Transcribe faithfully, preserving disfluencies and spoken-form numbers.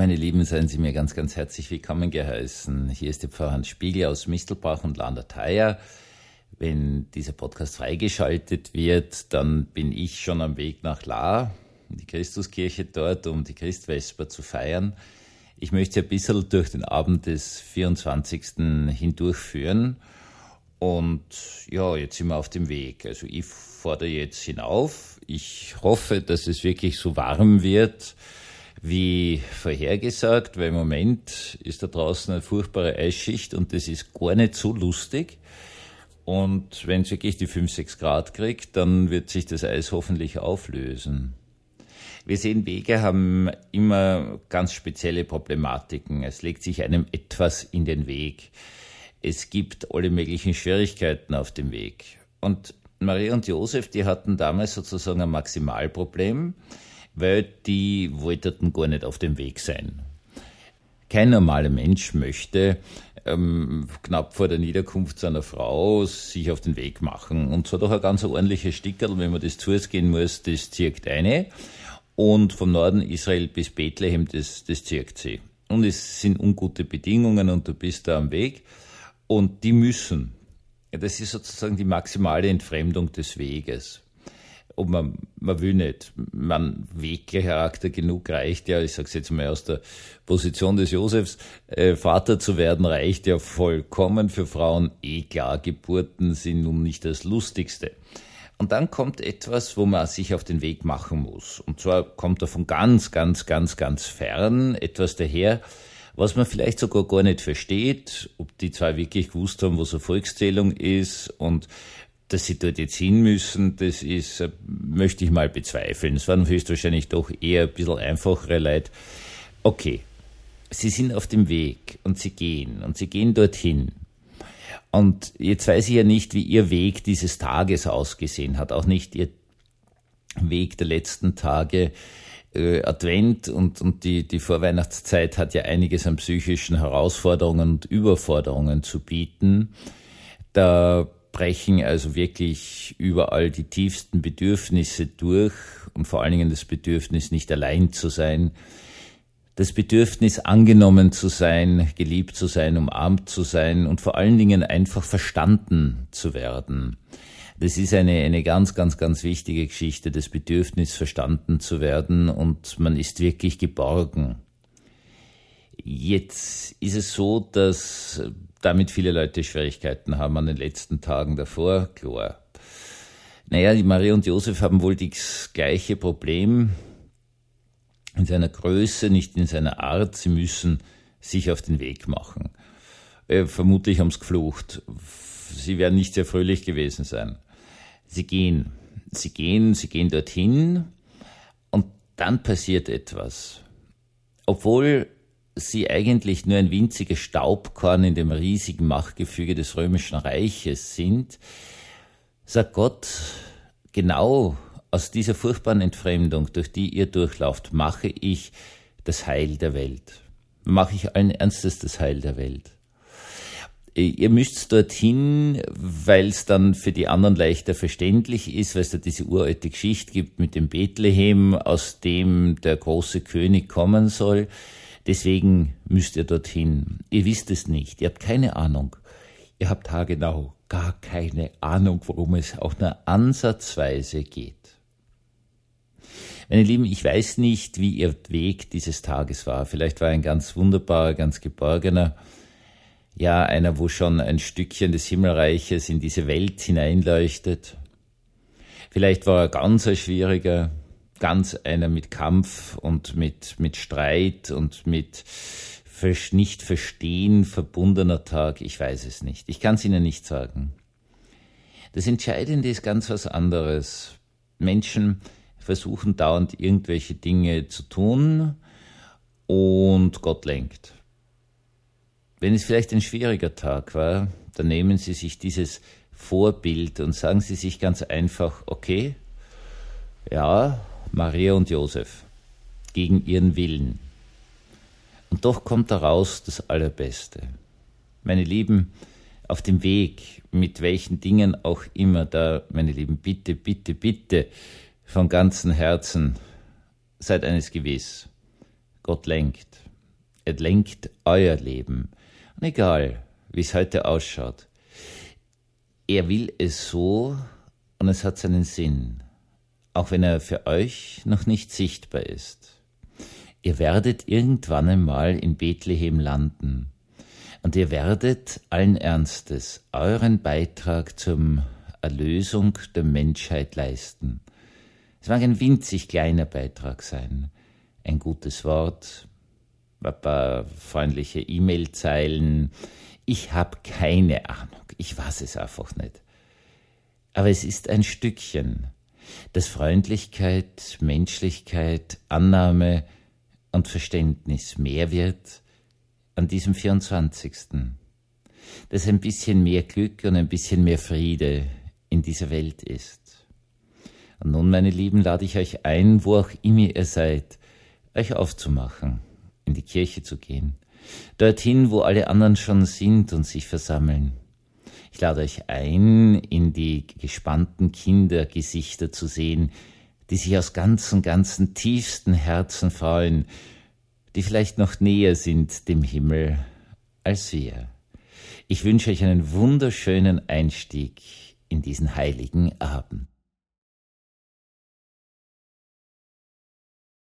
Meine Lieben, seien Sie mir ganz, ganz herzlich willkommen geheißen. Hier ist der Pfarrer Hans Spiegel aus Mistelbach und Landertheier. Wenn dieser Podcast freigeschaltet wird, dann bin ich schon am Weg nach Lahr, in die Christuskirche dort, um die Christvesper zu feiern. Ich möchte ein bisschen durch den Abend des vierundzwanzigsten hindurchführen. Und ja, jetzt sind wir auf dem Weg. Also ich fordere jetzt hinauf. Ich hoffe, dass es wirklich so warm wird, wie vorhergesagt, weil im Moment ist da draußen eine furchtbare Eisschicht und das ist gar nicht so lustig. Und wenn es wirklich die fünf, sechs Grad kriegt, dann wird sich das Eis hoffentlich auflösen. Wir sehen, Wege haben immer ganz spezielle Problematiken. Es legt sich einem etwas in den Weg. Es gibt alle möglichen Schwierigkeiten auf dem Weg. Und Maria und Josef, die hatten damals sozusagen ein Maximalproblem, weil die wollten gar nicht auf dem Weg sein. Kein normaler Mensch möchte ähm, knapp vor der Niederkunft seiner Frau sich auf den Weg machen. Und zwar doch ein ganz ordentliches Stickerl, wenn man das zuerst muss, das zirkt eine. Und vom Norden Israel bis Bethlehem, das, das zirkt sie. Und es sind ungute Bedingungen und du bist da am Weg. Und die müssen. Das ist sozusagen die maximale Entfremdung des Weges. Und man, man will nicht. Man, Wegcharakter genug reicht ja, ich sage es jetzt mal aus der Position des Josefs, äh, Vater zu werden reicht ja vollkommen für Frauen. Eh klar, Geburten sind nun nicht das Lustigste. Und dann kommt etwas, wo man sich auf den Weg machen muss. Und zwar kommt da von ganz, ganz, ganz, ganz fern etwas daher, was man vielleicht sogar gar nicht versteht, ob die zwei wirklich gewusst haben, was eine Volkszählung ist und dass sie dort jetzt hin müssen, das ist, möchte ich mal bezweifeln. Es waren höchstwahrscheinlich doch eher ein bisschen einfachere Leute. Okay, sie sind auf dem Weg und sie gehen und sie gehen dorthin. Und jetzt weiß ich ja nicht, wie ihr Weg dieses Tages ausgesehen hat, auch nicht ihr Weg der letzten Tage. Äh, Advent und, und die, die Vorweihnachtszeit hat ja einiges an psychischen Herausforderungen und Überforderungen zu bieten. Da brechen also wirklich überall die tiefsten Bedürfnisse durch und vor allen Dingen das Bedürfnis, nicht allein zu sein, das Bedürfnis, angenommen zu sein, geliebt zu sein, umarmt zu sein und vor allen Dingen einfach verstanden zu werden. Das ist eine, eine ganz, ganz, ganz wichtige Geschichte, das Bedürfnis, verstanden zu werden und man ist wirklich geborgen. Jetzt ist es so, dass damit viele Leute Schwierigkeiten haben an den letzten Tagen davor, klar. Naja, die Maria und Josef haben wohl das gleiche Problem in seiner Größe, nicht in seiner Art. Sie müssen sich auf den Weg machen. Äh, vermutlich haben sie geflucht. Sie werden nicht sehr fröhlich gewesen sein. Sie gehen, sie gehen, sie gehen dorthin und dann passiert etwas. Obwohl sie eigentlich nur ein winziges Staubkorn in dem riesigen Machtgefüge des Römischen Reiches sind, sagt Gott, genau aus dieser furchtbaren Entfremdung, durch die ihr durchlauft, mache ich das Heil der Welt. Mache ich allen Ernstes das Heil der Welt. Ihr müsst dorthin, weil es dann für die anderen leichter verständlich ist, weil es da diese uralte Geschichte gibt mit dem Bethlehem, aus dem der große König kommen soll. Deswegen müsst ihr dorthin. Ihr wisst es nicht, ihr habt keine Ahnung. Ihr habt haargenau gar keine Ahnung, worum es auch nur ansatzweise geht. Meine Lieben, ich weiß nicht, wie ihr Weg dieses Tages war. Vielleicht war ein ganz wunderbarer, ganz geborgener, ja, einer, wo schon ein Stückchen des Himmelreiches in diese Welt hineinleuchtet. Vielleicht war er ganz ein schwieriger, ganz einer mit Kampf und mit, mit Streit und mit nicht verstehen verbundener Tag. Ich weiß es nicht. Ich kann es Ihnen nicht sagen. Das Entscheidende ist ganz was anderes. Menschen versuchen dauernd irgendwelche Dinge zu tun und Gott lenkt. Wenn es vielleicht ein schwieriger Tag war, dann nehmen Sie sich dieses Vorbild und sagen Sie sich ganz einfach, okay, ja, Maria und Josef, gegen ihren Willen. Und doch kommt daraus das Allerbeste. Meine Lieben, auf dem Weg, mit welchen Dingen auch immer, da, meine Lieben, bitte, bitte, bitte, von ganzem Herzen, seid eines gewiss, Gott lenkt. Er lenkt euer Leben. Und egal, wie es heute ausschaut. Er will es so und es hat seinen Sinn, auch wenn er für euch noch nicht sichtbar ist. Ihr werdet irgendwann einmal in Bethlehem landen und ihr werdet allen Ernstes euren Beitrag zur Erlösung der Menschheit leisten. Es mag ein winzig kleiner Beitrag sein, ein gutes Wort, ein paar freundliche E-Mail-Zeilen. Ich habe keine Ahnung, ich weiß es einfach nicht. Aber es ist ein Stückchen, das Freundlichkeit, Menschlichkeit, Annahme und Verständnis mehr wird an diesem vierundzwanzigsten Dass ein bisschen mehr Glück und ein bisschen mehr Friede in dieser Welt ist. Und nun, meine Lieben, lade ich euch ein, wo auch immer ihr seid, euch aufzumachen, in die Kirche zu gehen, dorthin, wo alle anderen schon sind und sich versammeln. Ich lade euch ein, in die gespannten Kindergesichter zu sehen, die sich aus ganzem, ganzen tiefsten Herzen freuen, die vielleicht noch näher sind dem Himmel als wir. Ich wünsche euch einen wunderschönen Einstieg in diesen heiligen Abend.